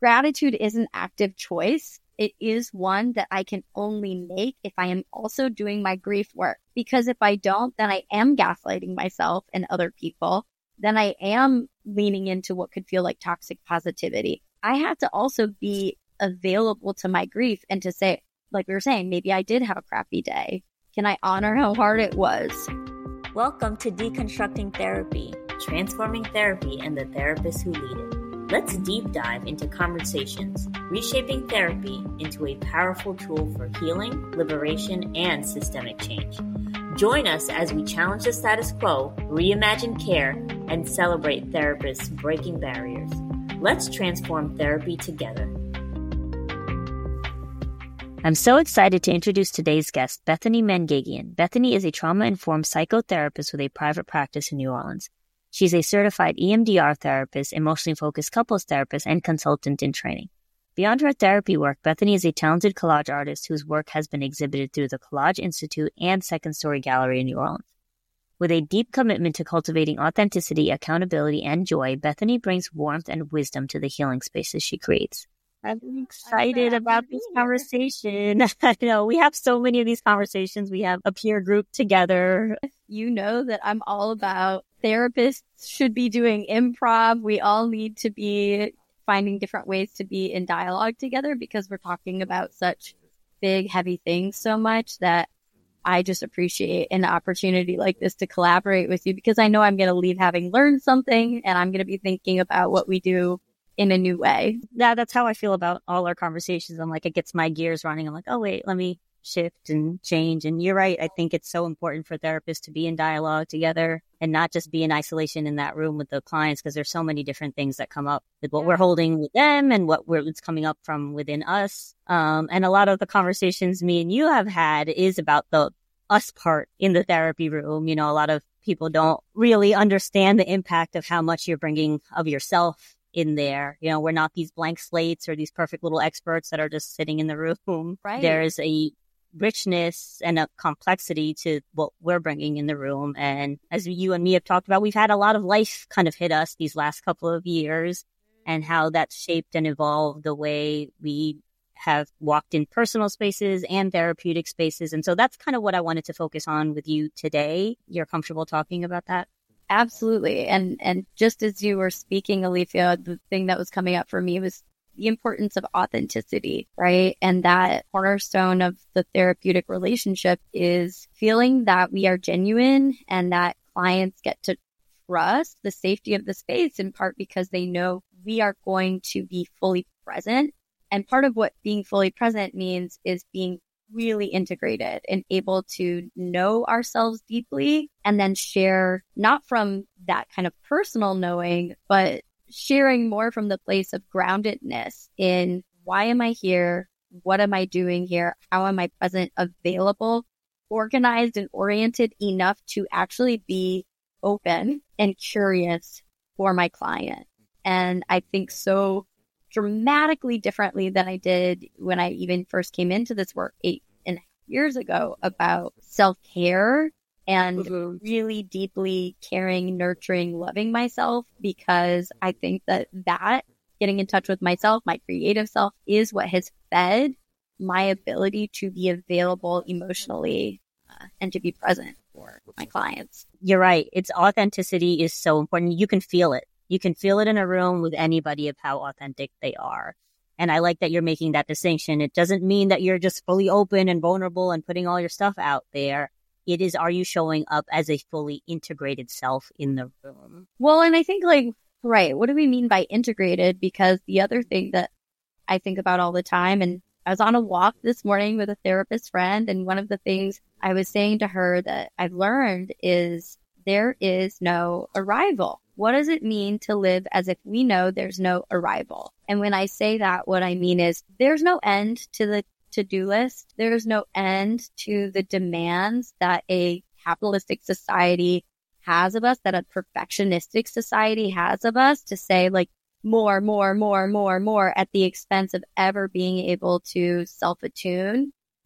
gratitude is an active choice. It is one that I can only make if I am also doing my grief work. Because if I don't, then I am gaslighting myself and other people. Then I am leaning into what could feel like toxic positivity. I have to also be available to my grief and to say, like we were saying, maybe I did have a crappy day. Can I honor how hard it was? Welcome to Deconstructing Therapy, transforming therapy and the therapists who lead it. Let's deep dive into conversations, reshaping therapy into a powerful tool for healing, liberation, and systemic change. Join us as we challenge the status quo, reimagine care, and celebrate therapists breaking barriers. Let's transform therapy together. I'm so excited to introduce today's guest, Bethany Mangagian. Bethany is a trauma-informed psychotherapist with a private practice in New Orleans. She's a certified EMDR therapist, emotionally focused couples therapist, and consultant in training. Beyond her therapy work, Bethany is a talented collage artist whose work has been exhibited through the Collage Institute and Second Story Gallery in New Orleans. With a deep commitment to cultivating authenticity, accountability, and joy, Bethany brings warmth and wisdom to the healing spaces she creates. I'm excited about this conversation. I know we have so many of these conversations. We have a peer group together. You know that I'm all about therapists should be doing improv. We all need to be finding different ways to be in dialogue together because we're talking about such big, heavy things so much that I just appreciate an opportunity like this to collaborate with you because I know I'm going to leave having learned something and I'm going to be thinking about what we do in a new way. Yeah, that's how I feel about all our conversations. I'm like, it gets my gears running. I'm like, oh, wait, let me shift and change. And you're right. I think it's so important for therapists to be in dialogue together and not just be in isolation in that room with the clients because there's so many different things that come up with what we're holding with them and what's coming up from within us. And a lot of the conversations me and you have had is about the us part in the therapy room. You know, a lot of people don't really understand the impact of how much you're bringing of yourself in there. You know, we're not these blank slates or these perfect little experts that are just sitting in the room. Right. There's a richness and a complexity to what we're bringing in the room. And as you and me have talked about, we've had a lot of life kind of hit us these last couple of years and how that's shaped and evolved the way we have walked in personal spaces and therapeutic spaces. And so that's kind of what I wanted to focus on with you today. You're comfortable talking about that? Absolutely. And just as you were speaking, Alethea, the thing that was coming up for me was the importance of authenticity, right? And that cornerstone of the therapeutic relationship is feeling that we are genuine and that clients get to trust the safety of the space in part because they know we are going to be fully present. And part of what being fully present means is being really integrated and able to know ourselves deeply and then share not from that kind of personal knowing, but sharing more from the place of groundedness in why am I here? What am I doing here? How am I present, available, organized and oriented enough to actually be open and curious for my client? And I think so dramatically differently than I did when I even first came into this work 8.5 years ago about self-care and really deeply caring, nurturing, loving myself, because I think that getting in touch with myself, my creative self, is what has fed my ability to be available emotionally and to be present for my clients. You're right. Its authenticity is so important. You can feel it. You can feel it in a room with anybody of how authentic they are. And I like that you're making that distinction. It doesn't mean that you're just fully open and vulnerable and putting all your stuff out there. It is, are you showing up as a fully integrated self in the room? Well, and I think right, what do we mean by integrated? Because the other thing that I think about all the time, and I was on a walk this morning with a therapist friend, and one of the things I was saying to her that I've learned is there is no arrival. What does it mean to live as if we know there's no arrival? And when I say that, what I mean is there's no end to the to-do list. There's no end to the demands that a capitalistic society has of us, that a perfectionistic society has of us to say like more at the expense of ever being able to self-attune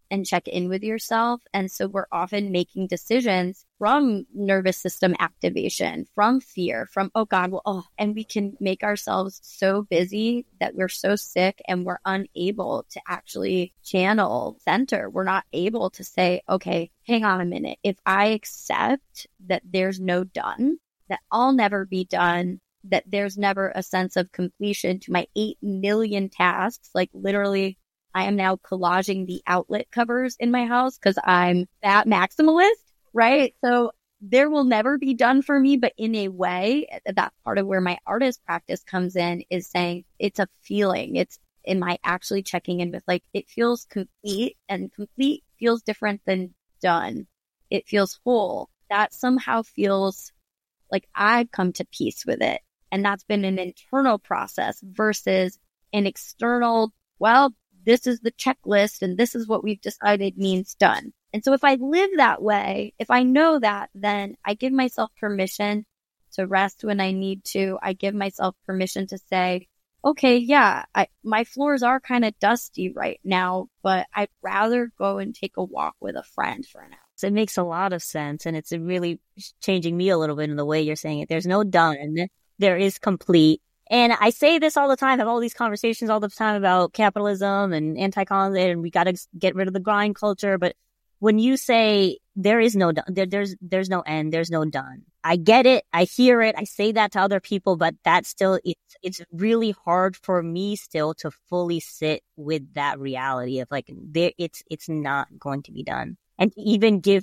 and check in with yourself. And so we're often making decisions from nervous system activation, from fear, from, oh God, and we can make ourselves so busy that we're so sick and we're unable to actually channel center. We're not able to say, okay, hang on a minute. If I accept that there's no done, that I'll never be done, that there's never a sense of completion to my 8 million tasks, like literally I am now collaging the outlet covers in my house because I'm that maximalist, right? So there will never be done for me, but in a way, that's part of where my artist practice comes in, is saying it's a feeling. Am I actually checking in with, like, it feels complete, and complete feels different than done. It feels whole. That somehow feels like I've come to peace with it. And that's been an internal process versus an external, well, this is the checklist and this is what we've decided means done. And so if I live that way, if I know that, then I give myself permission to rest when I need to. I give myself permission to say, okay, yeah, my floors are kind of dusty right now, but I'd rather go and take a walk with a friend for now. So it makes a lot of sense. And it's really changing me a little bit in the way you're saying it. There's no done. There is complete. And I say this all the time, have all these conversations all the time about capitalism and anti-colonialism, and we got to get rid of the grind culture. But when you say there is no done, there's no end, there's no done. I get it. I hear it. I say that to other people, but that's still, it's really hard for me still to fully sit with that reality of like, it's not going to be done. And even give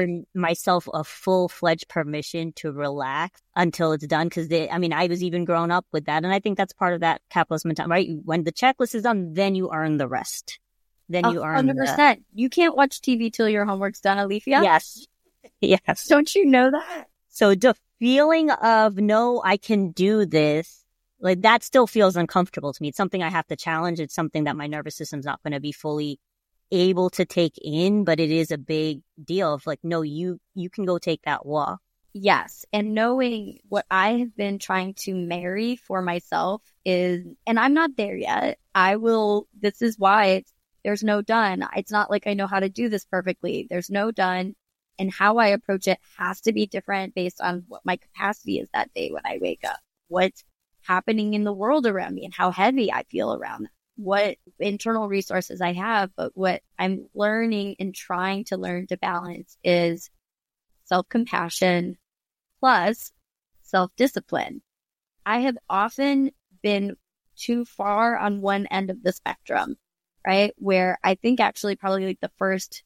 myself a full-fledged permission to relax until it's done. Because I was even grown up with that. And I think that's part of that capitalist mentality, right? When the checklist is done, then you earn the rest. Then you earn 100%. You can't watch TV till your homework's done, Alethea. Yes. Yes. Don't you know that? So the feeling of, no, I can do this, like that still feels uncomfortable to me. It's something I have to challenge. It's something that my nervous system's not going to be fully able to take in, but it is a big deal of like, no, you can go take that walk. Yes. And knowing what I have been trying to marry for myself is, and I'm not there yet. This is why there's no done. It's not like I know how to do this perfectly. There's no done. And how I approach it has to be different based on what my capacity is that day when I wake up, what's happening in the world around me and how heavy I feel around that. What internal resources I have, but what I'm learning and trying to learn to balance is self-compassion plus self-discipline. I have often been too far on one end of the spectrum, right? Where I think actually probably like the first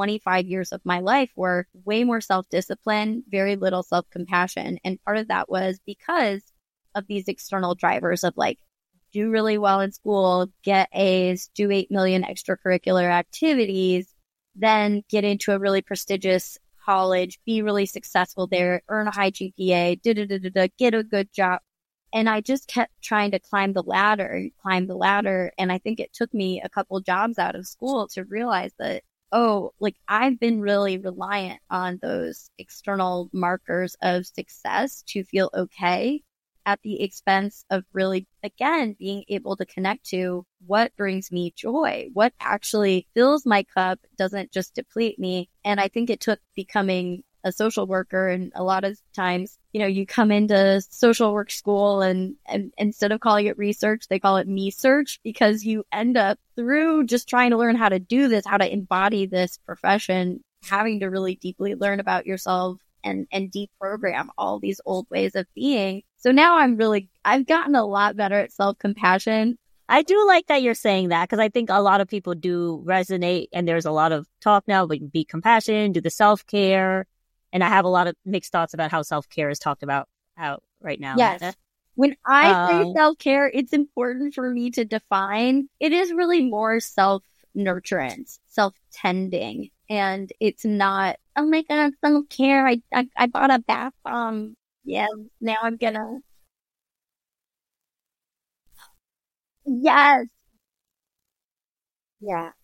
25 years of my life were way more self-discipline, very little self-compassion. And part of that was because of these external drivers of like, do really well in school, get A's, do 8 million extracurricular activities, then get into a really prestigious college, be really successful there, earn a high GPA, get a good job. And I just kept trying to climb the ladder. And I think it took me a couple jobs out of school to realize that, I've been really reliant on those external markers of success to feel okay, at the expense of really, again, being able to connect to what brings me joy, what actually fills my cup, doesn't just deplete me. And I think it took becoming a social worker. And a lot of times, you come into social work school and instead of calling it research, they call it me search, because you end up through just trying to learn how to do this, how to embody this profession, having to really deeply learn about yourself and deprogram all these old ways of being. So now I've gotten a lot better at self-compassion. I do like that you're saying that, because I think a lot of people do resonate, and there's a lot of talk now, but be compassionate, do the self-care. And I have a lot of mixed thoughts about how self-care is talked about out right now. Yes. When I say self-care, it's important for me to define, it is really more self-nurturance, self-tending. And it's not, oh my God, self-care. I bought a bath bomb. Yeah, now I'm gonna. Yes. Yeah.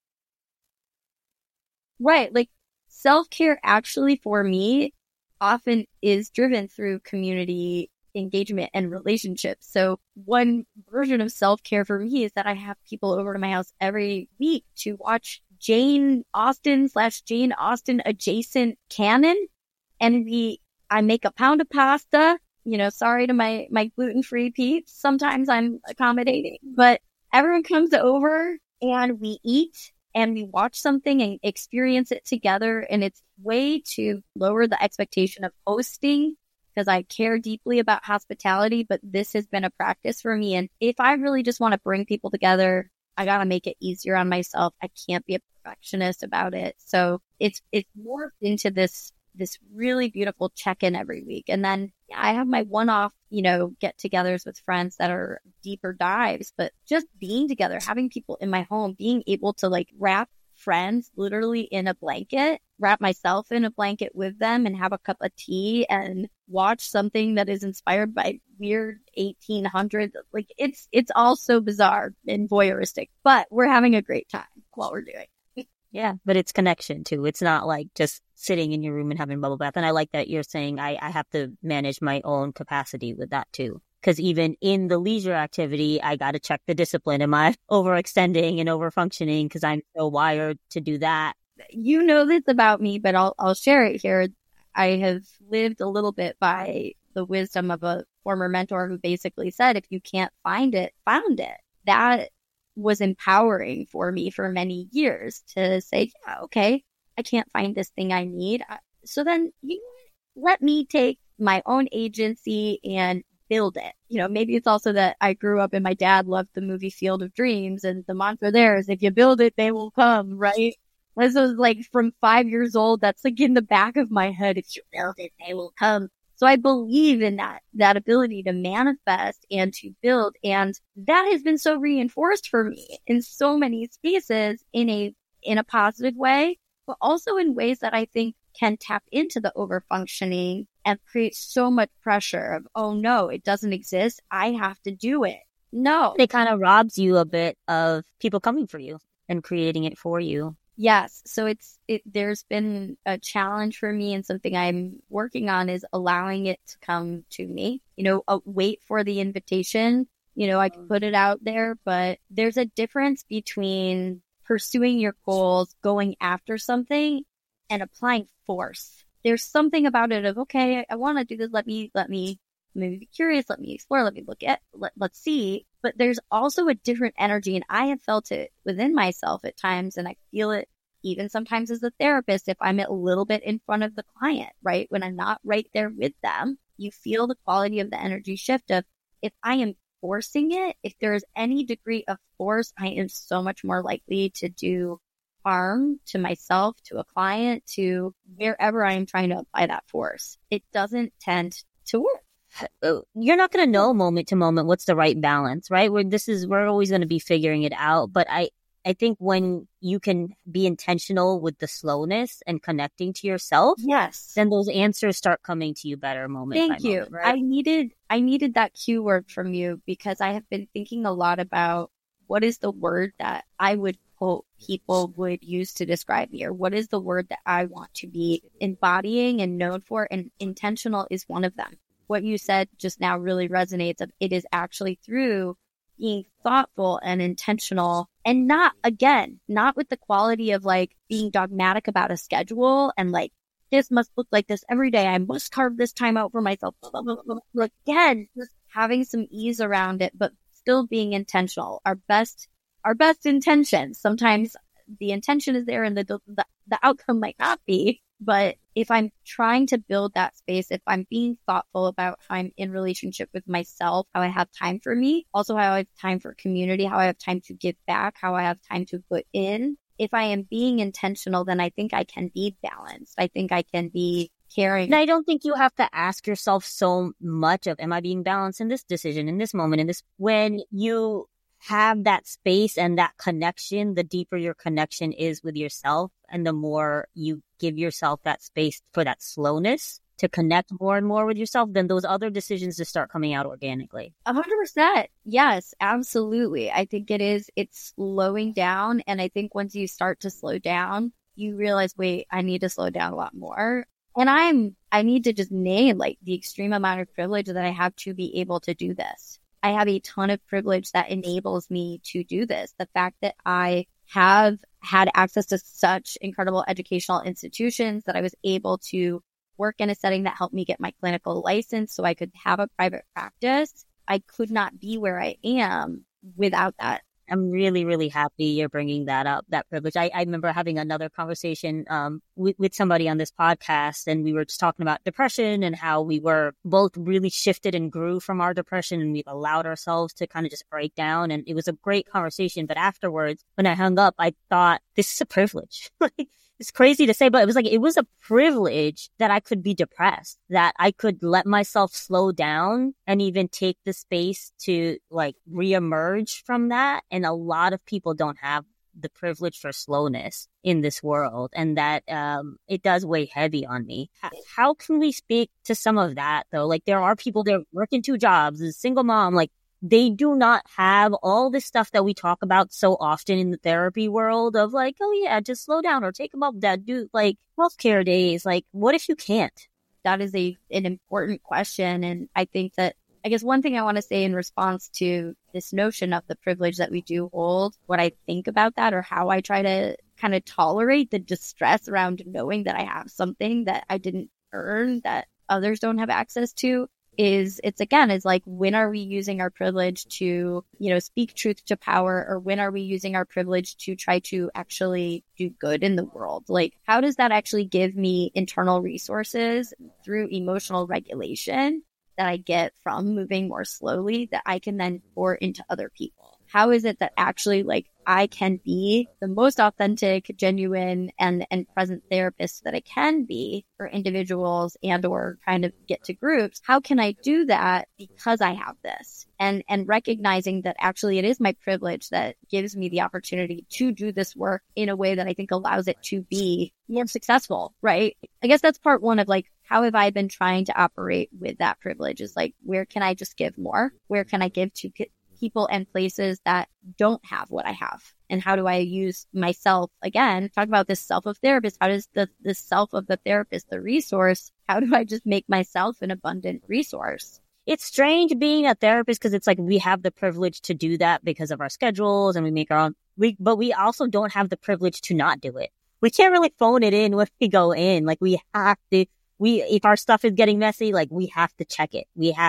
Right. Like self-care actually for me often is driven through community engagement and relationships. So one version of self-care for me is that I have people over to my house every week to watch Jane Austen/Jane Austen adjacent canon. And I make a pound of pasta, sorry to my gluten-free peeps. Sometimes I'm accommodating, but everyone comes over and we eat and we watch something and experience it together. And it's way to lower the expectation of hosting because I care deeply about hospitality, but this has been a practice for me. And if I really just want to bring people together, I got to make it easier on myself. I can't be a perfectionist about it. So it's morphed into this really beautiful check-in every week. And then I have my one-off, get-togethers with friends that are deeper dives, but just being together, having people in my home, being able to wrap friends literally in a blanket, wrap myself in a blanket with them and have a cup of tea and watch something that is inspired by weird 1800s. It's all so bizarre and voyeuristic, but we're having a great time while we're doing it. Yeah, but it's connection too. It's not like just sitting in your room and having bubble bath. And I like that you're saying I have to manage my own capacity with that too. Because even in the leisure activity, I got to check the discipline. Am I overextending and overfunctioning because I'm so wired to do that? You know this about me, but I'll share it here. I have lived a little bit by the wisdom of a former mentor who basically said, if you can't find it, found it. That was empowering for me for many years to say, yeah, okay, I can't find this thing I need. So then let me take my own agency and build it. Maybe it's also that I grew up and my dad loved the movie Field of Dreams, and the mantra there is, if you build it, they will come, right? This was from 5 years old. That's in the back of my head. If you build it, they will come. So I believe in that ability to manifest and to build. And that has been so reinforced for me in so many spaces in a positive way, but also in ways that I think can tap into the overfunctioning and create so much pressure of, oh no, it doesn't exist. I have to do it. No. It kind of robs you a bit of people coming for you and creating it for you. Yes. So there's been a challenge for me, and something I'm working on is allowing it to come to me, wait for the invitation. I can put it out there, but there's a difference between pursuing your goals, going after something, and applying force. There's something about it of, okay, I want to do this. Let me maybe be curious. Let me explore. Let me look at, let's see. But there's also a different energy, and I have felt it within myself at times, and I feel it even sometimes as a therapist if I'm a little bit in front of the client, right? When I'm not right there with them, you feel the quality of the energy shift of, if I am forcing it, if there is any degree of force, I am so much more likely to do harm to myself, to a client, to wherever I am trying to apply that force. It doesn't tend to work. You're not going to know moment to moment what's the right balance, right? We're always going to be figuring it out. But I think when you can be intentional with the slowness and connecting to yourself, yes, then those answers start coming to you better moment Thank by you. moment, right? I needed that cue word from you, because I have been thinking a lot about what is the word that I would hope people would use to describe me, or what is the word that I want to be embodying and known for, and intentional is one of them. What you said just now really resonates. Of it is actually through being thoughtful and intentional, and not with the quality of being dogmatic about a schedule and this must look like this every day. I must carve this time out for myself. Blah, blah, blah, blah. Again, just having some ease around it, but still being intentional. Our best intentions. Sometimes the intention is there and the outcome might not be. But if I'm trying to build that space, if I'm being thoughtful about how I'm in relationship with myself, how I have time for me, also how I have time for community, how I have time to give back, how I have time to put in. If I am being intentional, then I think I can be balanced. I think I can be caring. And I don't think you have to ask yourself so much of, am I being balanced in this decision, in this moment, when you have that space and that connection, the deeper your connection is with yourself, and the more you give yourself that space for that slowness to connect more and more with yourself, then those other decisions just start coming out organically. 100%. Yes, absolutely. I think it's slowing down. And I think once you start to slow down, you realize, wait, I need to slow down a lot more. And I need to just name the extreme amount of privilege that I have to be able to do this. I have a ton of privilege that enables me to do this. The fact that I have had access to such incredible educational institutions that I was able to work in a setting that helped me get my clinical license so I could have a private practice. I could not be where I am without that. I'm really, really happy you're bringing that up, that privilege. I remember having another conversation with somebody on this podcast, and we were just talking about depression and how we were both really shifted and grew from our depression, and we've allowed ourselves to kind of just break down. And it was a great conversation. But afterwards, when I hung up, I thought, this is a privilege. It's crazy to say, but it was a privilege that I could be depressed, that I could let myself slow down and even take the space to reemerge from that. And a lot of people don't have the privilege for slowness in this world, and that it does weigh heavy on me. How can we speak to some of that though? There are people that are working 2 jobs, a single mom, they do not have all this stuff that we talk about so often in the therapy world of oh yeah, just slow down or take them up that do healthcare days. What if you can't? That is an important question. And I think that, I guess one thing I want to say in response to this notion of the privilege that we do hold, what I think about that or how I try to kind of tolerate the distress around knowing that I have something that I didn't earn that others don't have access to, is when are we using our privilege to, speak truth to power, or when are we using our privilege to try to actually do good in the world? How does that actually give me internal resources through emotional regulation that I get from moving more slowly that I can then pour into other people? How is it that actually I can be the most authentic, genuine, and present therapist that I can be for individuals and or kind of get to groups? How can I do that because I have this? And recognizing that actually it is my privilege that gives me the opportunity to do this work in a way that I think allows it to be more successful, right? I guess that's part one of how have I been trying to operate with that privilege is where can I just give more? Where can I give to people and places that don't have what I have? And how do I use myself, again, talk about this self of therapist, how does the self of the therapist, the resource, how do I just make myself an abundant resource? It's strange being a therapist because it's we have the privilege to do that because of our schedules and we make our own, but we also don't have the privilege to not do it. We can't really phone it in when we go in. We have to, if our stuff is getting messy, we have to check it. We have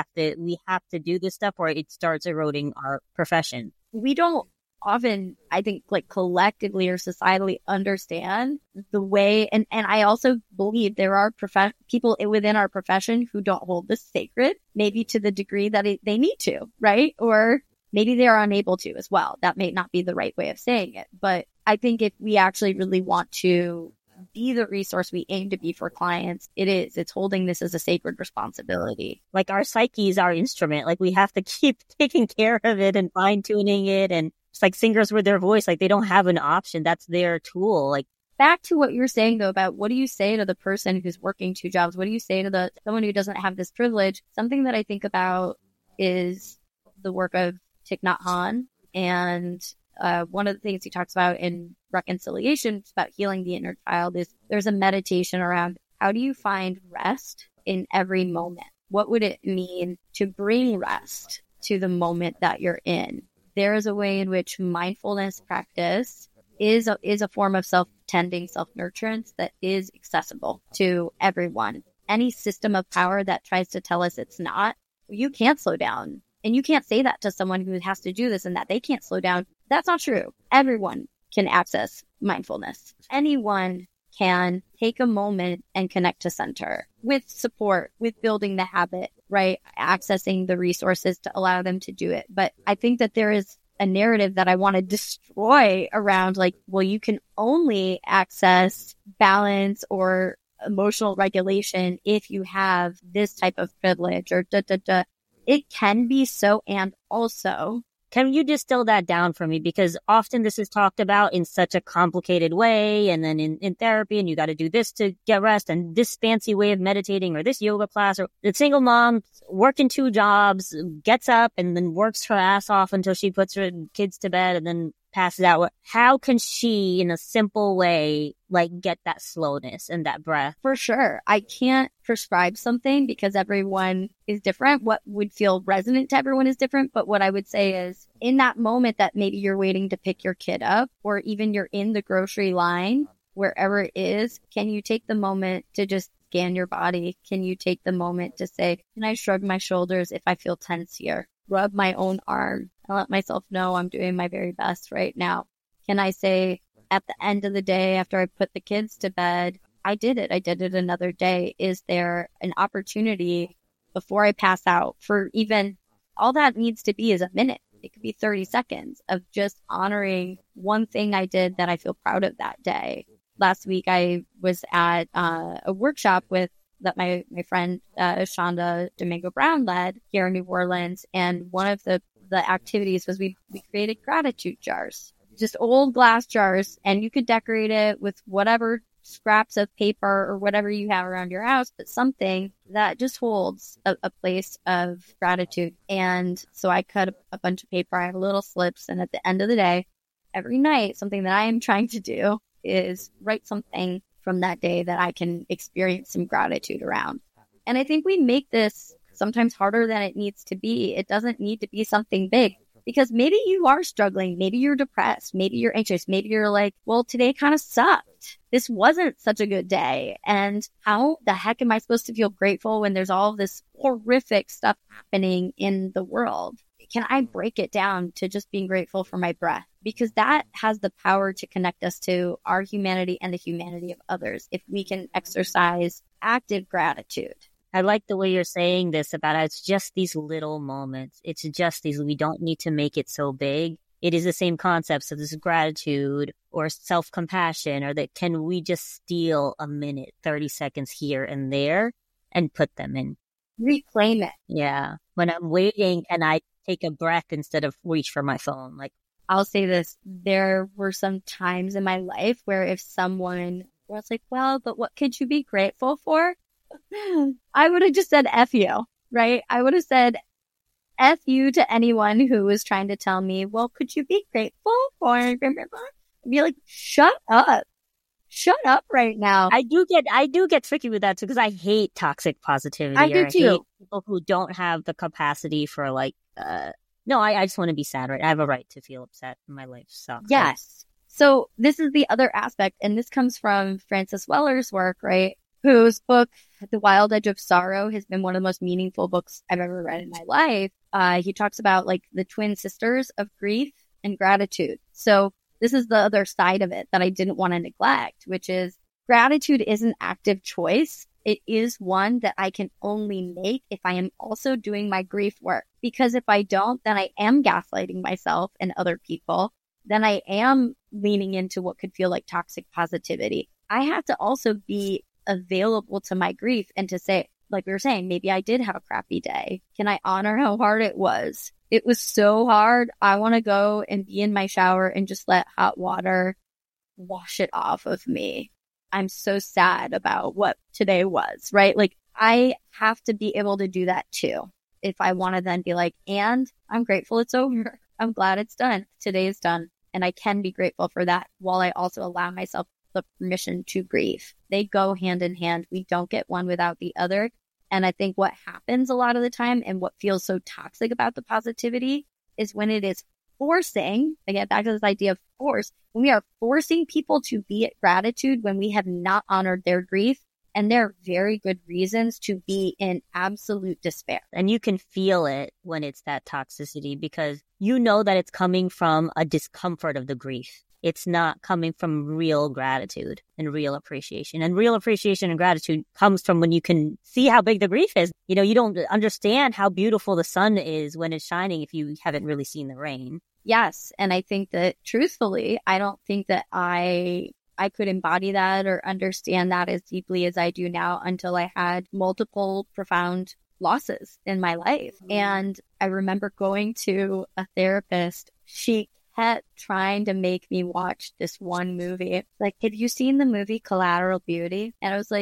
to do this stuff or it starts eroding our profession. We don't often, I think, collectively or societally understand the way. And I also believe there are people within our profession who don't hold this sacred, maybe to the degree that they need to, right? Or maybe they are unable to as well. That may not be the right way of saying it. But I think if we actually really want to be the resource we aim to be for clients, it's holding this as a sacred responsibility. Our psyche is our instrument. We have to keep taking care of it and fine tuning it. And it's singers with their voice, they don't have an option. That's their tool. Back to what you're saying though, about what do you say to the person who's working 2 jobs? What do you say to someone who doesn't have this privilege? Something that I think about is the work of Thich Nhat Hanh. And one of the things he talks about in Reconciliation, about healing the inner child, is there's a meditation around how do you find rest in every moment? What would it mean to bring rest to the moment that you're in? There is a way in which mindfulness practice is a form of self-tending, self-nurturance that is accessible to everyone. Any system of power that tries to tell us it's not, you can't slow down. And you can't say that to someone who has to do this and that they can't slow down. That's not true. Everyone can access mindfulness. Anyone can take a moment and connect to center with support, with building the habit, right? Accessing the resources to allow them to do it. But I think that there is a narrative that I want to destroy around you can only access balance or emotional regulation if you have this type of privilege or It can be so, and also, can you distill that down for me? Because often this is talked about in such a complicated way, and then in therapy, and you got to do this to get rest, and this fancy way of meditating, or this yoga class, or the single mom working 2 jobs, gets up and then works her ass off until she puts her kids to bed and then passes out, how can she, in a simple way, like get that slowness and that breath? For sure. I can't prescribe something because everyone is different. What would feel resonant to everyone is different. But what I would say is in that moment that maybe you're waiting to pick your kid up, or even you're in the grocery line, wherever it is, can you take the moment to just scan your body? Can you take the moment to say, can I shrug my shoulders if I feel tense here? Rub my own arm and let myself know I'm doing my very best right now. Can I say at the end of the day, after I put the kids to bed, I did it. I did it another day. Is there an opportunity before I pass out for even all that needs to be is a minute? It could be 30 seconds of just honoring one thing I did that I feel proud of that day. Last week, I was at a workshop that my friend Shonda Domingo Brown led here in New Orleans. And one of the activities was we created gratitude jars, just old glass jars. And you could decorate it with whatever scraps of paper or whatever you have around your house, but something that just holds a place of gratitude. And so I cut a bunch of paper. I have little slips. And at the end of the day, every night, something that I am trying to do is write something from that day that I can experience some gratitude around. And I think we make this sometimes harder than it needs to be. It doesn't need to be something big because maybe you are struggling. Maybe you're depressed. Maybe you're anxious. Maybe you're like, well, today kind of sucked. This wasn't such a good day. And how the heck am I supposed to feel grateful when there's all this horrific stuff happening in the world? Can I break it down to just being grateful for my breath? Because that has the power to connect us to our humanity and the humanity of others if we can exercise active gratitude. I like the way you're saying this about how it's just these little moments. It's just these, we don't need to make it so big. It is the same concepts of this gratitude or self-compassion, or that can we just steal a minute, 30 seconds here and there and put them in? Reclaim it. Yeah. When I'm waiting and I take a breath instead of reach for my phone. Like, I'll say this. There were some times in my life where if someone was like, well, but what could you be grateful for? I would have just said F you, right? I would have said F you to anyone who was trying to tell me, well, could you be grateful for? I'd be like, shut up. Shut up right now. I do get tricky with that too, because I hate toxic positivity. I do too. I hate people who don't have the capacity for like, no, I just want to be sad, right? I have a right to feel upset. My life sucks. Yes. So this is the other aspect, and this comes from Francis Weller's work, right? Whose book, The Wild Edge of Sorrow, has been one of the most meaningful books I've ever read in my life. He talks about like the twin sisters of grief and gratitude. So this is the other side of it that I didn't want to neglect, which is gratitude is an active choice. It is one that I can only make if I am also doing my grief work. Because if I don't, then I am gaslighting myself and other people. Then I am leaning into what could feel like toxic positivity. I have to also be available to my grief and to say, like we were saying, maybe I did have a crappy day. Can I honor how hard it was? It was so hard. I want to go and be in my shower and just let hot water wash it off of me. I'm so sad about what today was, right? Like I have to be able to do that too. If I want to then be like, and I'm grateful it's over. I'm glad it's done. Today is done. And I can be grateful for that while I also allow myself the permission to grieve. They go hand in hand. We don't get one without the other. And I think what happens a lot of the time and what feels so toxic about the positivity is when it is forcing, again, back to this idea of force, when we are forcing people to be at gratitude when we have not honored their grief. And there are very good reasons to be in absolute despair. And you can feel it when it's that toxicity because you know that it's coming from a discomfort of the grief. It's not coming from real gratitude and real appreciation. And real appreciation and gratitude comes from when you can see how big the grief is. You know, you don't understand how beautiful the sun is when it's shining if you haven't really seen the rain. Yes. And I think that truthfully, I don't think that I could embody that or understand that as deeply as I do now until I had multiple profound losses in my life. And I remember going to a therapist. She kept trying to make me watch this one movie. Like, have you seen the movie Collateral Beauty? And I was like,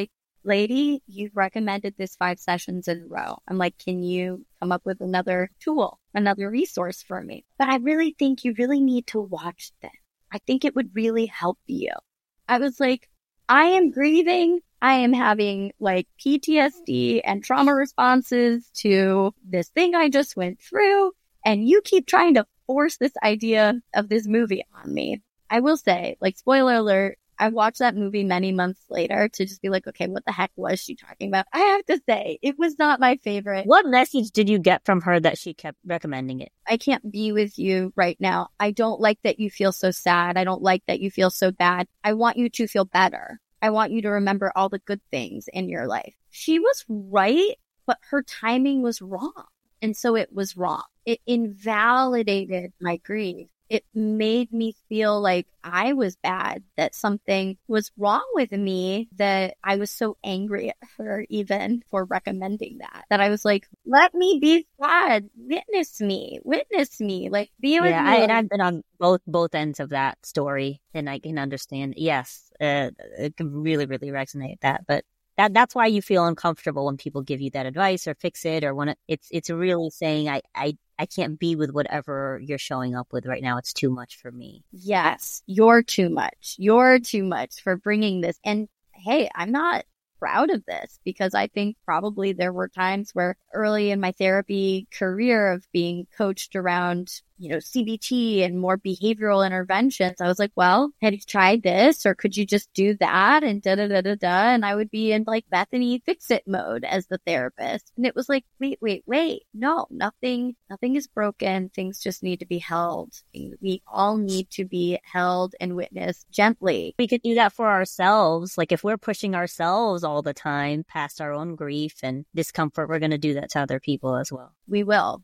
lady, you recommended this 5 sessions in a row. I'm like, can you come up with another tool, another resource for me? But I really think you really need to watch this. I think it would really help you. I was like, I am grieving. I am having like PTSD and trauma responses to this thing I just went through. And you keep trying to force this idea of this movie on me. I will say, like, spoiler alert, I watched that movie many months later to just be like, okay, what the heck was she talking about? I have to say, it was not my favorite. What message did you get from her that she kept recommending it? I can't be with you right now. I don't like that you feel so sad. I don't like that you feel so bad. I want you to feel better. I want you to remember all the good things in your life. She was right, but her timing was wrong. And so it was wrong. It invalidated my grief. It made me feel like I was bad, that something was wrong with me, that I was so angry at her even for recommending that I was like, let me be sad. Witness me, like be with me. And I've been on both ends of that story, and I can understand. Yes, it can really, really resonate that, but that's why you feel uncomfortable when people give you that advice or fix it, or when it's really saying, I can't be with whatever you're showing up with right now. It's too much for me. Yes, you're too much. You're too much for bringing this. And hey, I'm not proud of this, because I think probably there were times where early in my therapy career of being coached around, CBT and more behavioral interventions, I was like, well, have you tried this, or could you just do that? And da-da-da-da-da. And I would be in like Bethany fix-it mode as the therapist. And it was like, wait. No, nothing is broken. Things just need to be held. We all need to be held and witnessed gently. We could do that for ourselves. Like if we're pushing ourselves all the time past our own grief and discomfort, we're going to do that to other people as well. We will.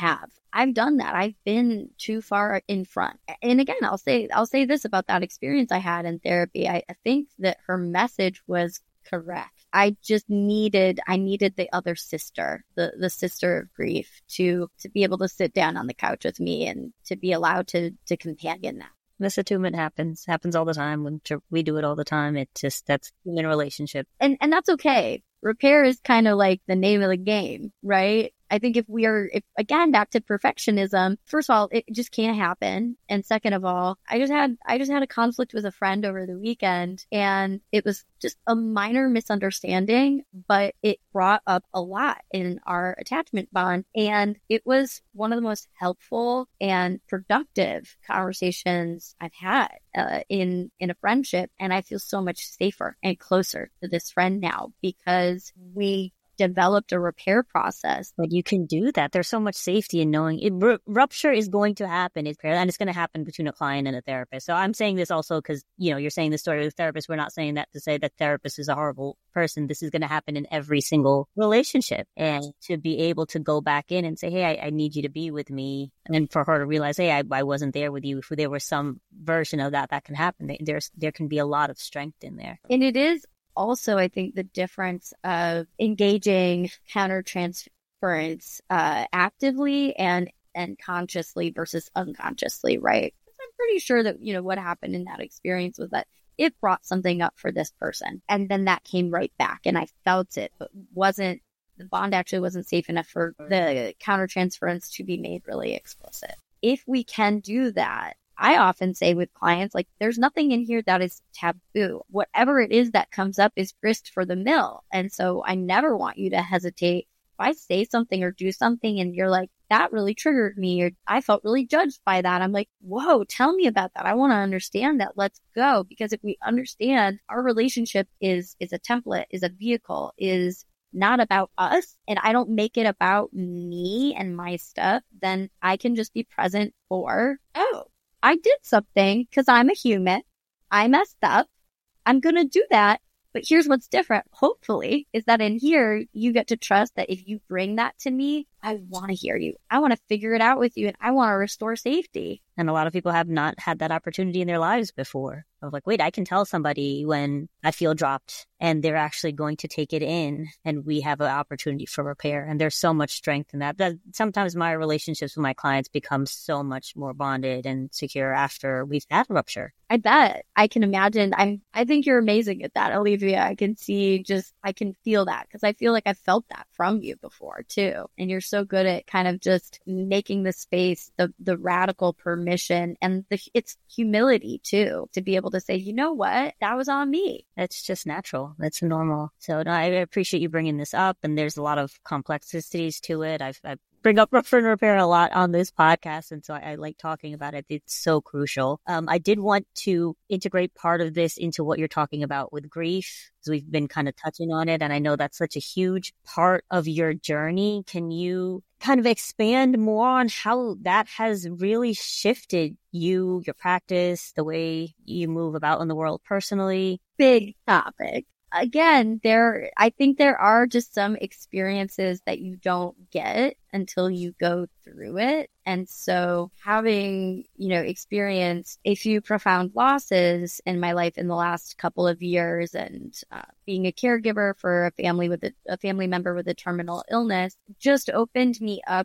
I've done that. I've been too far in front. And again, I'll say this about that experience I had in therapy. I think that her message was correct. I needed the other sister, the sister of grief, to be able to sit down on the couch with me and to be allowed to companion that. Misattunement happens all the time. We do it all the time. That's human relationship. And that's okay. Repair is kind of like the name of the game, right? I think if again, back to perfectionism, first of all, it just can't happen. And second of all, I just had a conflict with a friend over the weekend, and it was just a minor misunderstanding, but it brought up a lot in our attachment bond. And it was one of the most helpful and productive conversations I've had in a friendship. And I feel so much safer and closer to this friend now because we developed a repair process. But you can do that. There's so much safety in knowing rupture is going to happen. And it's going to happen between a client and a therapist. So I'm saying this also because, you're saying the story with a therapist. We're not saying that to say that therapist is a horrible person. This is going to happen in every single relationship. And to be able to go back in and say, hey, I need you to be with me. And for her to realize, hey, I wasn't there with you. If there was some version of that can happen, there can be a lot of strength in there. And it is also, I think, the difference of engaging countertransference actively and consciously versus unconsciously, right? Because I'm pretty sure that, what happened in that experience was that it brought something up for this person. And then that came right back and I felt it, but the bond actually wasn't safe enough for the countertransference to be made really explicit. If we can do that, I often say with clients, like, there's nothing in here that is taboo. Whatever it is that comes up is grist for the mill. And so I never want you to hesitate. If I say something or do something and you're like, that really triggered me, or I felt really judged by that, I'm like, whoa, tell me about that. I want to understand that. Let's go. Because if we understand our relationship is a template, is a vehicle, is not about us, and I don't make it about me and my stuff, then I can just be present for, I did something because I'm a human. I messed up. I'm going to do that. But here's what's different, hopefully, is that in here, you get to trust that if you bring that to me, I want to hear you. I want to figure it out with you, and I want to restore safety. And a lot of people have not had that opportunity in their lives before. of like, wait, I can tell somebody when I feel dropped and they're actually going to take it in and we have an opportunity for repair. And there's so much strength in that. But sometimes my relationships with my clients become so much more bonded and secure after we've had a rupture. I bet. I can imagine. I think you're amazing at that, Olivia. I can feel that because I feel like I felt that from you before too. And you're so good at kind of just making the space, the radical permission, and it's humility too, to be able to say, you know what, that was on me. That's just natural. That's normal. So no, I appreciate you bringing this up. And there's a lot of complexities to it. I bring up rupture and repair a lot on this podcast. And so I like talking about it. It's so crucial. I did want to integrate part of this into what you're talking about with grief, because we've been kind of touching on it. And I know that's such a huge part of your journey. Can you kind of expand more on how that has really shifted you, your practice, the way you move about in the world personally? Big topic. Again, I think there are just some experiences that you don't get until you go through it. And so having, experienced a few profound losses in my life in the last couple of years and being a caregiver for a family member with a terminal illness just opened me up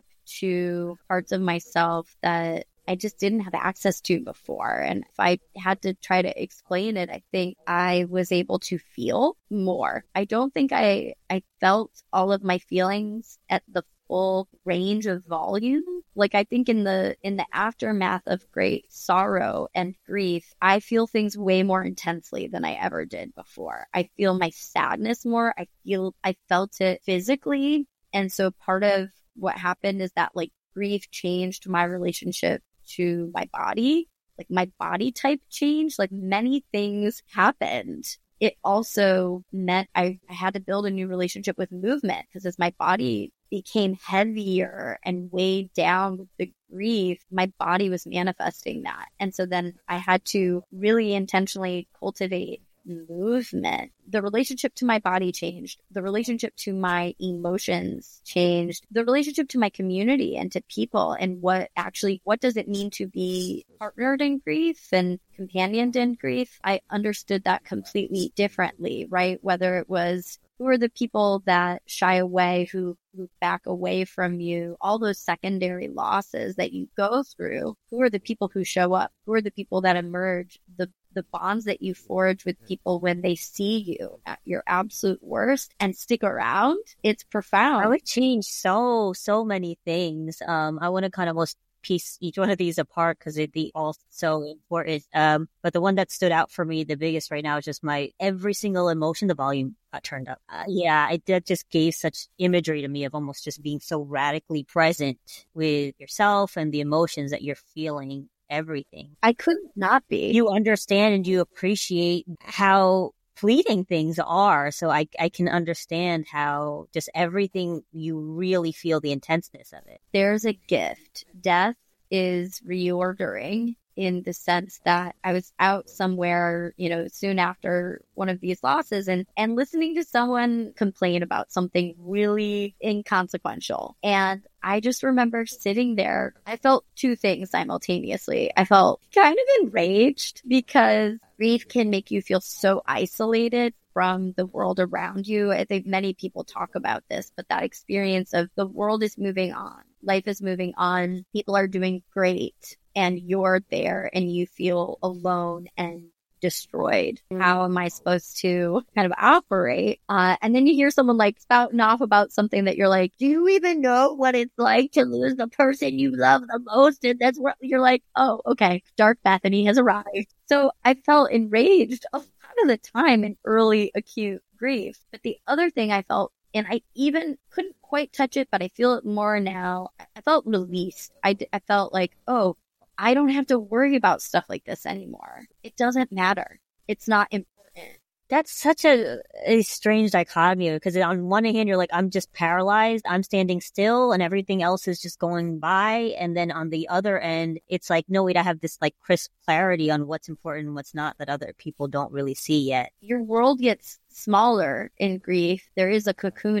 to parts of myself that I just didn't have access to before. And if I had to try to explain it, I think I was able to feel more. I don't think I felt all of my feelings at the full range of volume. Like I think in the aftermath of great sorrow and grief, I feel things way more intensely than I ever did before. I feel my sadness more. I felt it physically. And so part of what happened is that like grief changed my relationship to my body, like my body type changed, like many things happened. It also meant I had to build a new relationship with movement because as my body became heavier and weighed down with the grief, my body was manifesting that. And so then I had to really intentionally cultivate movement. The relationship to my body changed. The relationship to my emotions changed. The relationship to my community and to people and what does it mean to be partnered in grief and companioned in grief? I understood that completely differently, right? Whether it was who are the people that shy away, who back away from you, all those secondary losses that you go through, who are the people who show up, who are the people that emerge, the bonds that you forge with people when they see you at your absolute worst and stick around. It's profound. I would change so many things. I want to kind of most piece each one of these apart because it'd be all so important. But the one that stood out for me the biggest right now is just my every single emotion, the volume got turned up. That just gave such imagery to me of almost just being so radically present with yourself and the emotions that you're feeling. Everything. I could not be. You understand and you appreciate how fleeting things are. So I can understand how just everything, you really feel the intenseness of it. There's a gift. Death is reordering in the sense that I was out somewhere, soon after one of these losses and listening to someone complain about something really inconsequential. And I just remember sitting there. I felt two things simultaneously. I felt kind of enraged because grief can make you feel so isolated from the world around you. I think many people talk about this, but that experience of the world is moving on. Life is moving on. People are doing great. And you're there and you feel alone and destroyed. How am I supposed to kind of operate? And then you hear someone like spouting off about something that you're like, do you even know what it's like to lose the person you love the most? And that's where you're like, oh, okay, Dark Bethany has arrived. So I felt enraged a lot of the time in early acute grief. But the other thing I felt, and I even couldn't quite touch it, but I feel it more now. I felt released. I felt like, oh, I don't have to worry about stuff like this anymore. It doesn't matter. It's not important. That's such a strange dichotomy because on one hand, you're like, I'm just paralyzed. I'm standing still and everything else is just going by. And then on the other end, it's like, no, wait, I have this like crisp clarity on what's important and what's not that other people don't really see yet. Your world gets smaller in grief. There is a cocooning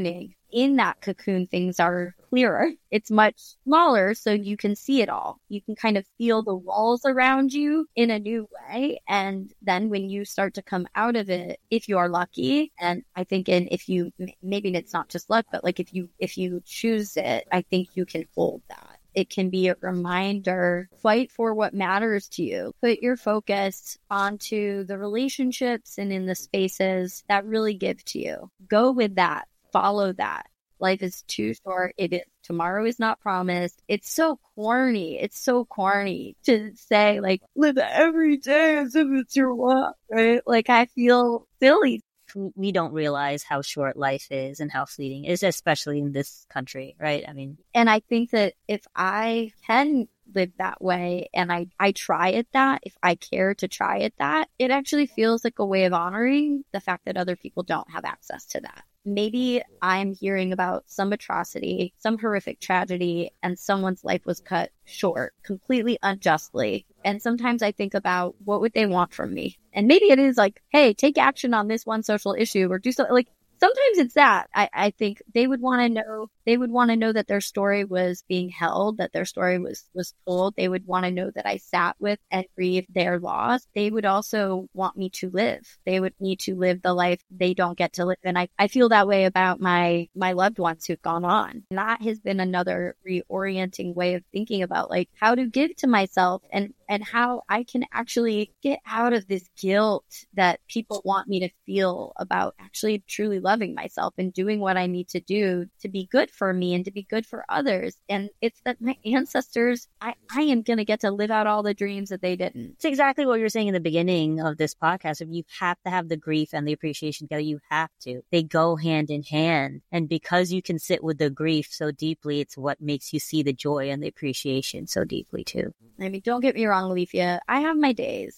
in that cocoon, things are clearer. It's much smaller, so you can see it all. You can kind of feel the walls around you in a new way. And then when you start to come out of it, if you are lucky, and I think if you, maybe it's not just luck, but like if you choose it, I think you can hold that. It can be a reminder, fight for what matters to you. Put your focus onto the relationships and in the spaces that really give to you. Go with that. Follow that. Life is too short. Tomorrow is not promised. It's so corny. It's so corny to say like, live every day as if it's your last, right? Like I feel silly. We don't realize how short life is and how fleeting it is, especially in this country, right? I mean, and I think that if I can live that way and I try it that, if I care to try it that, it actually feels like a way of honoring the fact that other people don't have access to that. Maybe I'm hearing about some atrocity, some horrific tragedy, and someone's life was cut short, completely unjustly. And sometimes I think about what would they want from me? And maybe it is like, hey, take action on this one social issue or do something like. Sometimes it's that. I think they would want to know that their story was being held, that their story was told. They would want to know that I sat with and grieved their loss. They would also want me to live. They would need to live the life they don't get to live. And I feel that way about my loved ones who've gone on. And that has been another reorienting way of thinking about like how to give to myself and how I can actually get out of this guilt that people want me to feel about actually truly loving myself and doing what I need to do to be good for me and to be good for others. And it's that my ancestors, I am going to get to live out all the dreams that they didn't. It's exactly what you were saying in the beginning of this podcast. If you have to have the grief and the appreciation together, you have to. They go hand in hand. And because you can sit with the grief so deeply, it's what makes you see the joy and the appreciation so deeply too. I mean, don't get me wrong, Alethea. I have my days.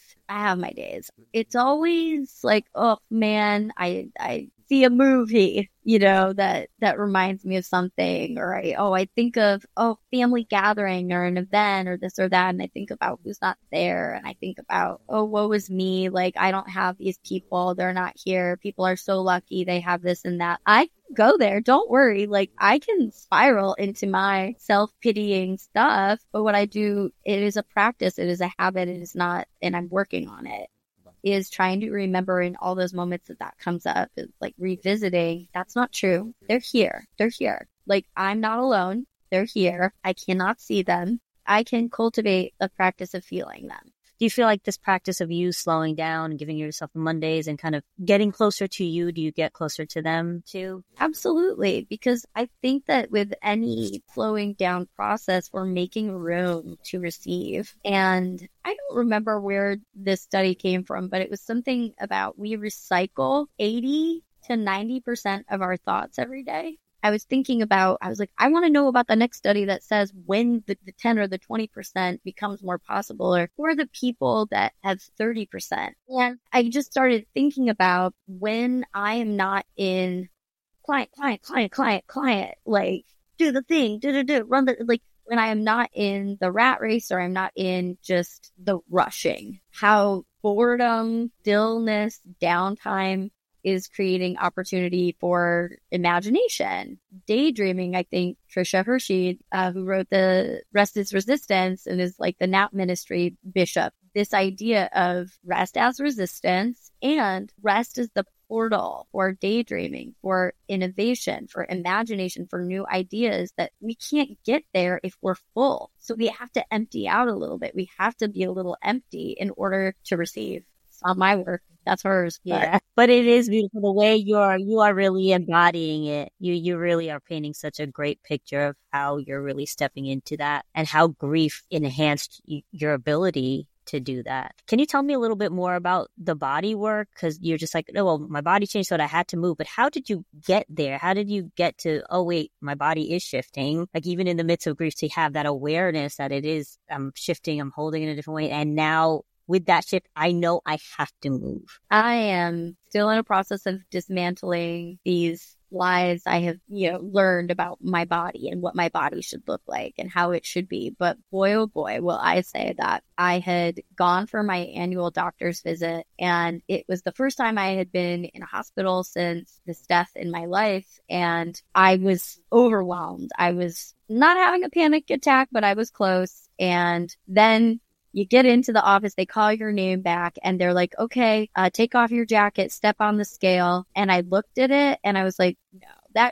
It's always like, oh man, I see a movie, that reminds me of something, or I think of, family gathering or an event or this or that. And I think about who's not there. And I think about, woe is me. Like, I don't have these people. They're not here. People are so lucky. They have this and that. I go there. Don't worry. Like I can spiral into my self-pitying stuff, but what I do, it is a practice. It is a habit. It is not, and I'm working on it, is trying to remember in all those moments that comes up, is like revisiting. That's not true. They're here. Like I'm not alone. They're here. I cannot see them. I can cultivate a practice of feeling them. Do you feel like this practice of you slowing down and giving yourself Mondays and kind of getting closer to you, do you get closer to them too? Absolutely. Because I think that with any slowing down process, we're making room to receive. And I don't remember where this study came from, but it was something about we recycle 80 to 90% of our thoughts every day. I was like, I want to know about the next study that says when the 10 or the 20% becomes more possible, or who are the people that have 30%. And I just started thinking about when I am not in client, like do the thing, run the, like when I am not in the rat race or I'm not in just the rushing, how boredom, stillness, downtime is creating opportunity for imagination, daydreaming. I think Tricia Hershey, who wrote The Rest is Resistance and is like the Nap Ministry bishop, this idea of rest as resistance and rest as the portal for daydreaming, for innovation, for imagination, for new ideas that we can't get there if we're full. So we have to empty out a little bit. We have to be a little empty in order to receive. It's not my work. That's hers. Yeah. But it is beautiful the way you are really embodying it. You really are painting such a great picture of how you're really stepping into that and how grief enhanced your ability to do that. Can you tell me a little bit more about the body work? Because you're just like, oh, well, my body changed, so I had to move. But how did you get there? How did you get to, oh, wait, my body is shifting? Like even in the midst of grief, to have that awareness that it is, I'm shifting, I'm holding in a different way. And now with that shift, I know I have to move. I am still in a process of dismantling these lies I have, learned about my body and what my body should look like and how it should be. But boy, oh boy, will I say that I had gone for my annual doctor's visit, and it was the first time I had been in a hospital since this death in my life. And I was overwhelmed. I was not having a panic attack, but I was close. And then you get into the office, they call your name back, and they're like, okay, take off your jacket, step on the scale. And I looked at it and I was like, no,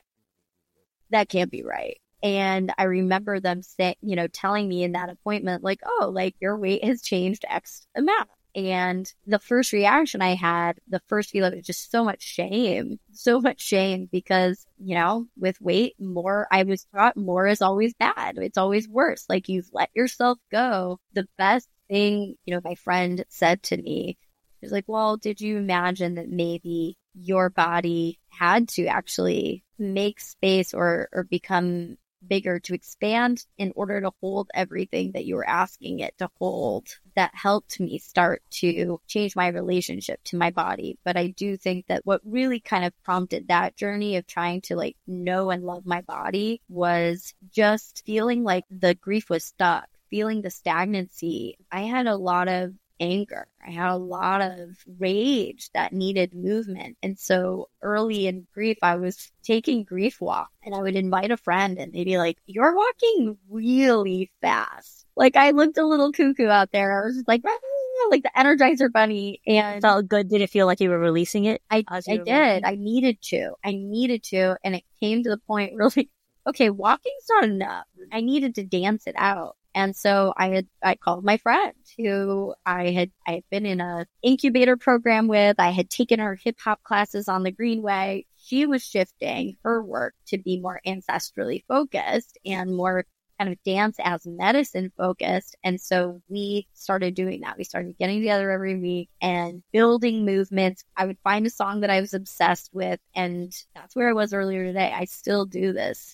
that can't be right. And I remember them telling me in that appointment, like, oh, like your weight has changed X amount. And the first reaction I had, the first feeling was just so much shame because, with weight, I was taught more is always bad. It's always worse. Like you've let yourself go. The best thing, my friend said to me, she was like, well, did you imagine that maybe your body had to actually make space or become bigger to expand in order to hold everything that you were asking it to hold? That helped me start to change my relationship to my body. But I do think that what really kind of prompted that journey of trying to know and love my body was just feeling like the grief was stuck, feeling the stagnancy. I had a lot of anger. I had a lot of rage that needed movement. And so early in grief, I was taking grief walk, and I would invite a friend and they'd be like, you're walking really fast. Like I looked a little cuckoo out there. I was just like the Energizer Bunny. And felt good. Did it feel like you were releasing it? I did. I needed to. And it came to the point where okay, walking's not enough. I needed to dance it out. And so I called my friend who I had been in a incubator program with. I had taken her hip hop classes on the Greenway. She was shifting her work to be more ancestrally focused and more kind of dance as medicine focused. And so we started doing that. We started getting together every week and building movements. I would find a song that I was obsessed with. And that's where I was earlier today. I still do this,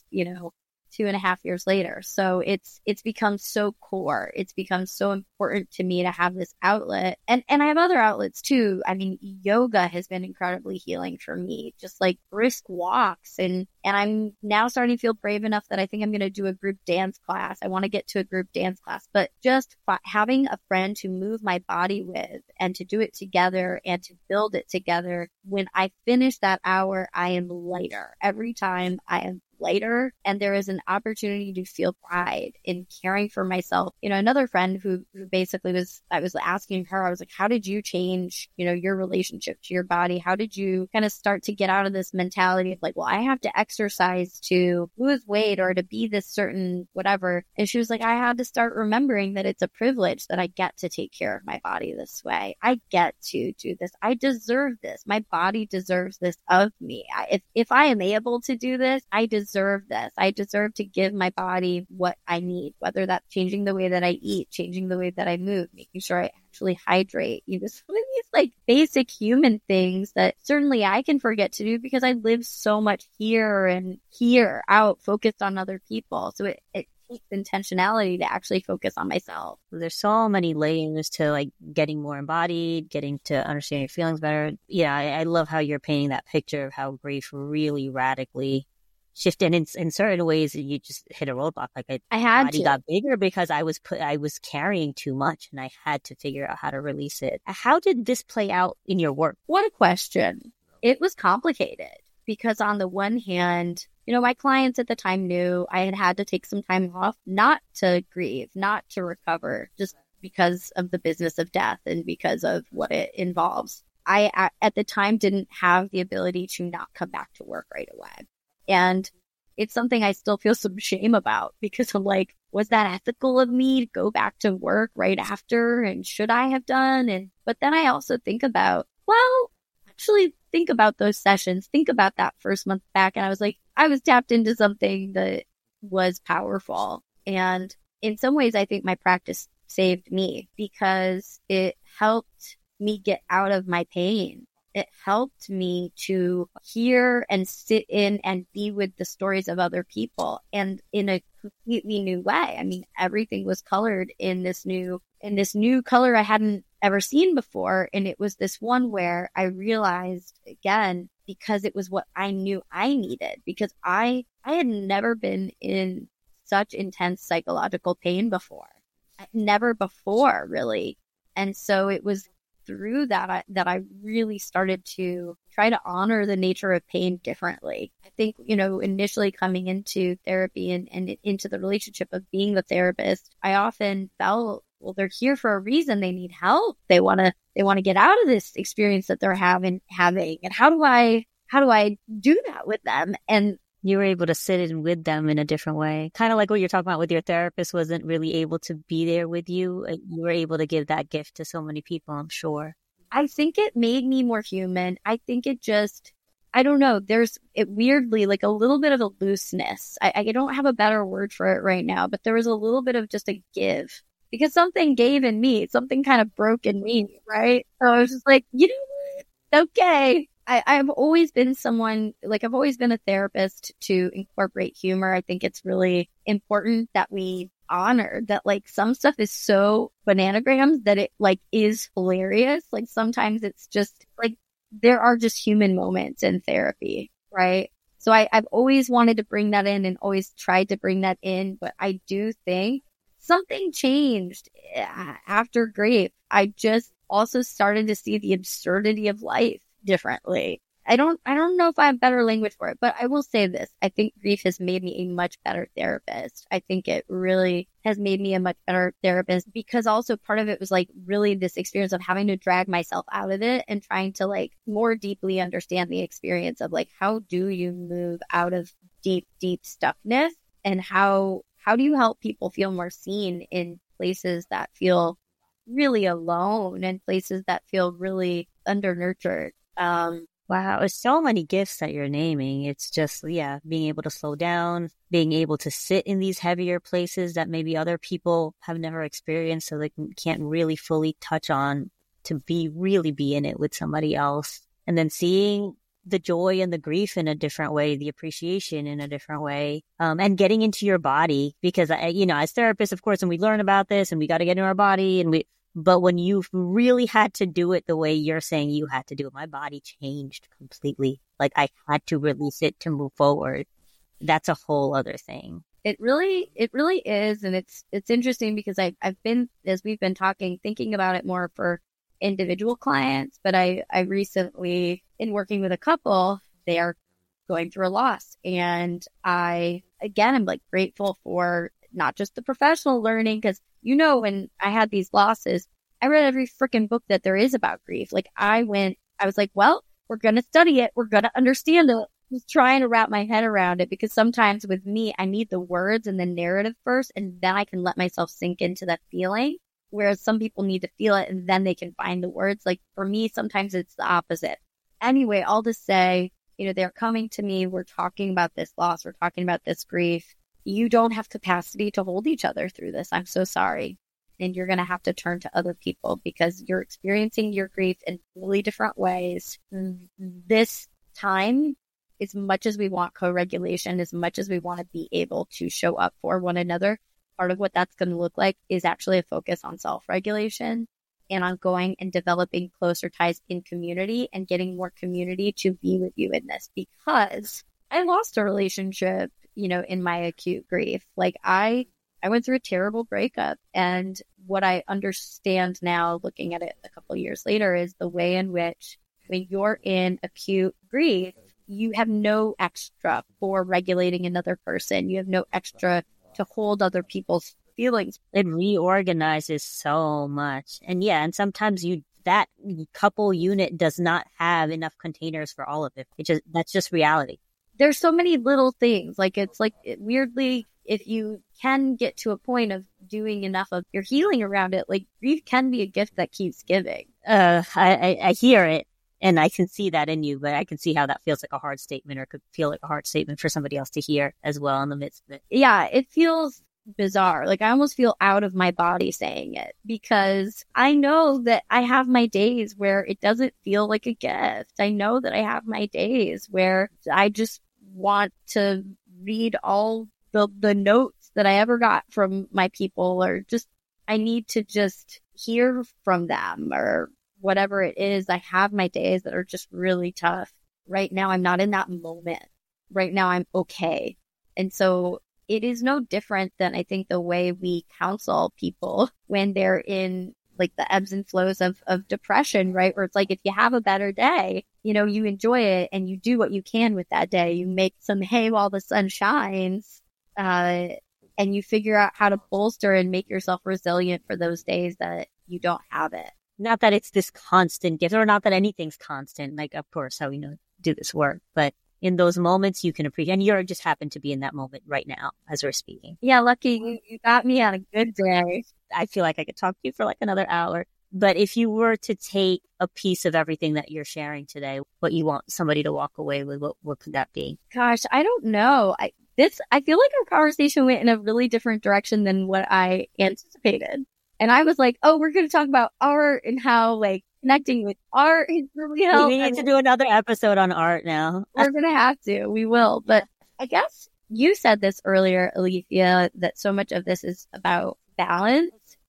2.5 years later. So it's become so core. It's become so important to me to have this outlet. And I have other outlets too. I mean, yoga has been incredibly healing for me, just like brisk walks. And I'm now starting to feel brave enough that I think I'm going to do a group dance class. I want to get to a group dance class, but just having a friend to move my body with and to do it together and to build it together. When I finish that hour, I am lighter. Every time I am lighter, and there is an opportunity to feel pride in caring for myself. Another friend who basically I was asking her, I was like, how did you change, your relationship to your body? How did you kind of start to get out of this mentality of like, well, I have to exercise to lose weight or to be this certain whatever. And she was like, I had to start remembering that it's a privilege that I get to take care of my body this way. I get to do this. I deserve this. My body deserves this of me. If I am able to do this, I deserve this. I deserve to give my body what I need, whether that's changing the way that I eat, changing the way that I move, making sure I actually hydrate, some of these basic human things that certainly I can forget to do because I live so much here out focused on other people. So it takes intentionality to actually focus on myself. There's so many layers to getting more embodied, getting to understand your feelings better. Yeah, I love how you're painting that picture of how grief really radically shifted in certain ways. You just hit a roadblock. I had body to. Got bigger because I was carrying too much, and I had to figure out how to release it. How did this play out in your work? What a question. It was complicated because on the one hand, my clients at the time knew I had to take some time off, not to grieve, not to recover, just because of the business of death and because of what it involves. I, at the time, didn't have the ability to not come back to work right away. And it's something I still feel some shame about because I'm like, was that ethical of me to go back to work right after? And should I have done? But then I also think about, think about those sessions, think about that first month back. And I was like, I was tapped into something that was powerful. And in some ways, I think my practice saved me because it helped me get out of my pain. It helped me to hear and sit in and be with the stories of other people, and in a completely new way. I mean, everything was colored in this new color I hadn't ever seen before. And it was this one where I realized again because it was what I knew I needed, because I had never been in such intense psychological pain before. Never before, really. And so it was through that that I really started to try to honor the nature of pain differently. I think, initially coming into therapy and into the relationship of being the therapist, I often felt, well, they're here for a reason. They need help. They want to get out of this experience that they're having. And how do I do that with them? And you were able to sit in with them in a different way. Kind of like what you're talking about with your therapist wasn't really able to be there with you. You were able to give that gift to so many people, I'm sure. I think it made me more human. I think it just, I don't know, there's it weirdly like a little bit of a looseness. I don't have a better word for it right now, but there was a little bit of just a give. Because something gave in me, something kind of broke in me, right? So I was just like, you know what? Okay. I've always been I've always been a therapist to incorporate humor. I think it's really important that we honor that, like, some stuff is so bananagrams that it like is hilarious. Like sometimes it's just like, there are just human moments in therapy, right? So I've always wanted to bring that in and always tried to bring that in. But I do think something changed after grief. I just also started to see the absurdity of life differently. I don't know if I have better language for it, but I will say this. I think grief has made me a much better therapist. I think it really has made me a much better therapist, because also part of it was like really this experience of having to drag myself out of it and trying to like more deeply understand the experience of like, how do you move out of deep stuckness, and how do you help people feel more seen in places that feel really alone and places that feel really under-nurtured. Wow, there's so many gifts that you're naming. It's just, being able to slow down, being able to sit in these heavier places that maybe other people have never experienced, so they can't really fully touch on, to really be in it with somebody else. And then seeing the joy and the grief in a different way, the appreciation in a different way, and getting into your body. Because, as therapists, of course, and we learn about this and we got to get in our body, but when you really had to do it the way you're saying you had to do it, my body changed completely. Like I had to release it to move forward. That's a whole other thing. It really is. And it's interesting because I've been, as we've been talking, thinking about it more for individual clients, but I recently, in working with a couple, they are going through a loss. And I'm like grateful for not just the professional learning, because when I had these losses, I read every freaking book that there is about grief. Like I was like, well, we're going to study it. We're going to understand it. Just trying to wrap my head around it, because sometimes with me, I need the words and the narrative first, and then I can let myself sink into that feeling. Whereas some people need to feel it and then they can find the words. Like for me, sometimes it's the opposite. Anyway, all to say, they're coming to me. We're talking about this loss. We're talking about this grief. You don't have capacity to hold each other through this. I'm so sorry. And you're going to have to turn to other people because you're experiencing your grief in really different ways. This time, as much as we want co-regulation, as much as we want to be able to show up for one another, part of what that's going to look like is actually a focus on self-regulation and on going and developing closer ties in community and getting more community to be with you in this. Because I lost a relationship, in my acute grief. Like I went through a terrible breakup, and what I understand now, looking at it a couple of years later, is the way in which when you're in acute grief, you have no extra for regulating another person. You have no extra to hold other people's feelings. It reorganizes so much. And sometimes that couple unit does not have enough containers for all of it. That's just reality. There's so many little things. Like it's like weirdly, if you can get to a point of doing enough of your healing around it, like grief can be a gift that keeps giving. I hear it. And I can see that in you, but I can see how that feels like a hard statement, or could feel like a hard statement for somebody else to hear as well in the midst of it. Yeah, it feels bizarre. Like I almost feel out of my body saying it, because I know that I have my days where it doesn't feel like a gift. I know that I have my days where I just want to read all the notes that I ever got from my people, or just I need to just hear from them or whatever it is. I have my days that are just really tough. right now I'm not in that moment. Right now I'm okay. And so it is no different than I think the way we counsel people when they're in like the ebbs and flows of depression, right? Where it's like, if you have a better day, you enjoy it and you do what you can with that day. You make some hay while the sun shines, and you figure out how to bolster and make yourself resilient for those days that you don't have it. Not that it's this constant gift, or not that anything's constant, like, of course, how we do this work, but in those moments you can appreciate, and you're just happen to be in that moment right now as we're speaking. Yeah, lucky you got me on a good day. I feel like I could talk to you for like another hour. But if you were to take a piece of everything that you're sharing today, what you want somebody to walk away with, what could that be? Gosh, I don't know. I feel like our conversation went in a really different direction than what I anticipated. And I was like, oh, we're going to talk about art and how like connecting with art is really helpful. We need to do another episode on art now. We're going to have to. We will. But I guess you said this earlier, Alethea, that so much of this is about balance,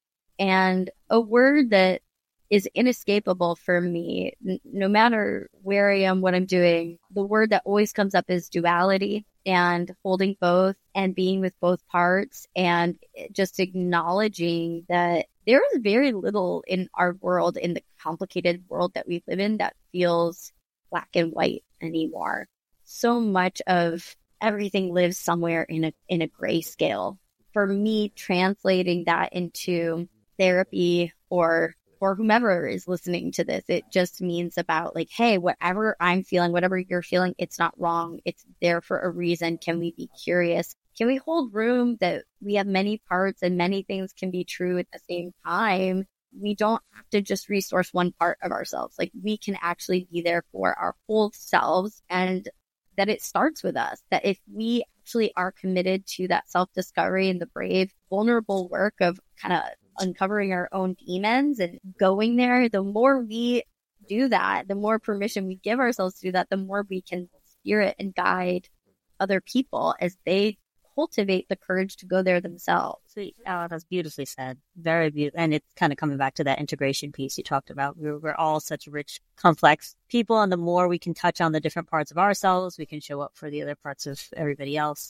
and a word that is inescapable for me, no matter where I am, what I'm doing. The word that always comes up is duality, and holding both and being with both parts, and just acknowledging that there is very little in our world, in the complicated world that we live in, that feels black and white anymore. So much of everything lives somewhere in a grayscale. For me, translating that into therapy or whomever is listening to this, it just means about like, hey, whatever I'm feeling, whatever you're feeling, it's not wrong. It's there for a reason. Can we be curious? Can we hold room that we have many parts and many things can be true at the same time? We don't have to just resource one part of ourselves. Like, we can actually be there for our whole selves, and that it starts with us. That if we actually are committed to that self-discovery and the brave, vulnerable work of kind of uncovering our own demons and going there, the more we do that, the more permission we give ourselves to do that, the more we can spirit and guide other people as they cultivate the courage to go there themselves. Sweet. Oh, that's beautifully said. Very beautiful. And it's kind of coming back to that integration piece you talked about. We're all such rich, complex people. And the more we can touch on the different parts of ourselves, we can show up for the other parts of everybody else.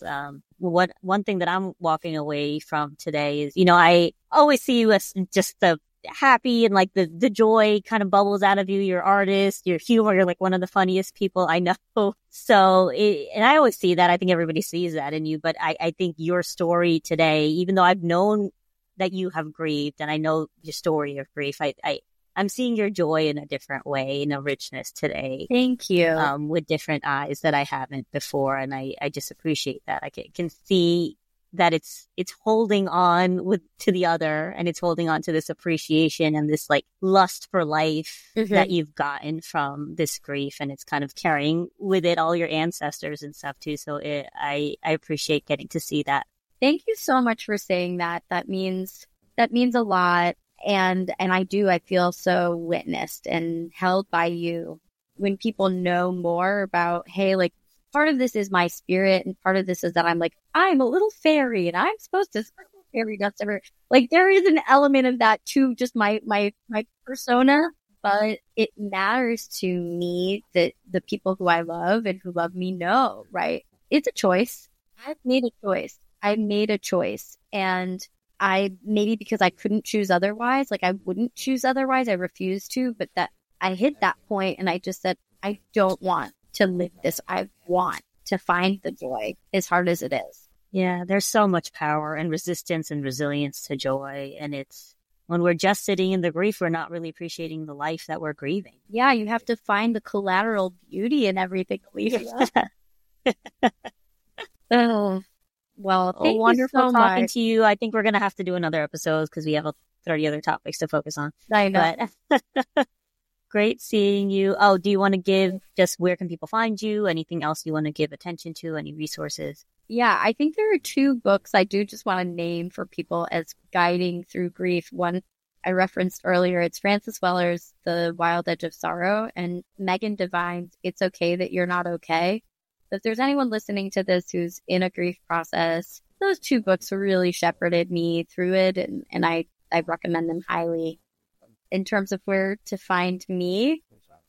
One thing that I'm walking away from today is, I always see you as just the happy and like the joy kind of bubbles out of you. You're artist, your humor, you're like one of the funniest people I know. So, and I always see that. I think everybody sees that in you, but I think your story today, even though I've known that you have grieved and I know your story of grief, I'm seeing your joy in a different way, in a richness today. Thank you. With different eyes that I haven't before. And I just appreciate that. I can see that it's holding on to the other, and it's holding on to this appreciation and this like lust for life that you've gotten from this grief, and it's kind of carrying with it all your ancestors and stuff too. So I appreciate getting to see that. Thank you so much for saying that. That means a lot, and I feel so witnessed and held by you when people know more about, hey, like, part of this is my spirit, and part of this is that I'm a little fairy, and I'm supposed to sprinkle fairy dust everywhere. Like, there is an element of that to just my persona, but it matters to me that the people who I love and who love me know, right? It's a choice. I've made a choice. And maybe because I couldn't choose otherwise, like I wouldn't choose otherwise, I refused to, but that I hit that point and I just said, I don't want to live this. I want to find the joy, as hard as it is. Yeah, there's so much power and resistance and resilience to joy. And it's when we're just sitting in the grief, we're not really appreciating the life that we're grieving. Yeah, you have to find the collateral beauty in everything, Alicia. Oh, well, thank wonderful you so talking much. to you. I think we're going to have to do another episode because we have 30 other topics to focus on. I know. But great seeing you. Oh, do you want to give just where can people find you? Anything else you want to give attention to? Any resources? Yeah, I think there are 2 books I do just want to name for people as guiding through grief. One I referenced earlier, it's Frances Weller's The Wild Edge of Sorrow, and Megan Devine's It's Okay That You're Not Okay. So if there's anyone listening to this who's in a grief process, those 2 books really shepherded me through it, and I recommend them highly. In terms of where to find me,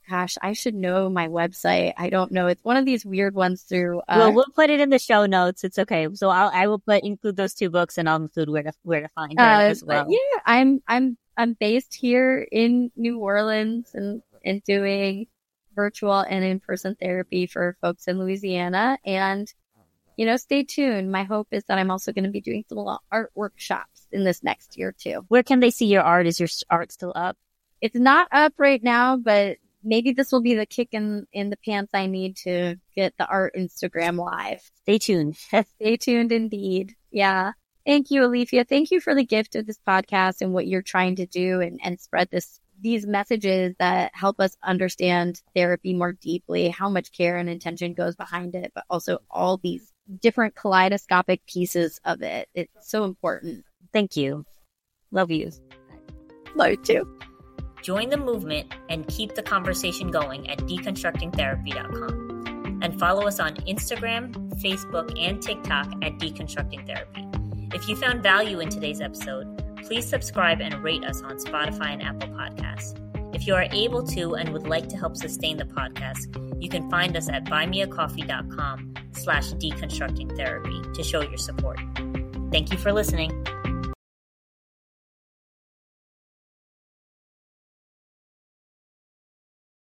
gosh, I should know my website. I don't know. It's one of these weird ones through. Well, we'll put it in the show notes. It's okay. So I will include those 2 books, and I'll include where to find her as well. Yeah, I'm based here in New Orleans and doing virtual and in-person therapy for folks in Louisiana. And, stay tuned. My hope is that I'm also going to be doing some art workshops in this next year too. Where can they see your art? Is your art still up? It's not up right now, but maybe this will be the kick in the pants I need to get the art Instagram live. Stay tuned. Stay tuned indeed. Yeah. Thank you, Alethea. Thank you for the gift of this podcast and what you're trying to do and spread these messages that help us understand therapy more deeply, how much care and intention goes behind it, but also all these different kaleidoscopic pieces of it. It's so important. Thank you. Love you. Love you too. Join the movement and keep the conversation going at deconstructingtherapy.com. And follow us on Instagram, Facebook, and TikTok at Deconstructing Therapy. If you found value in today's episode, please subscribe and rate us on Spotify and Apple Podcasts. If you are able to and would like to help sustain the podcast, you can find us at buymeacoffee.com/deconstructingtherapy to show your support. Thank you for listening.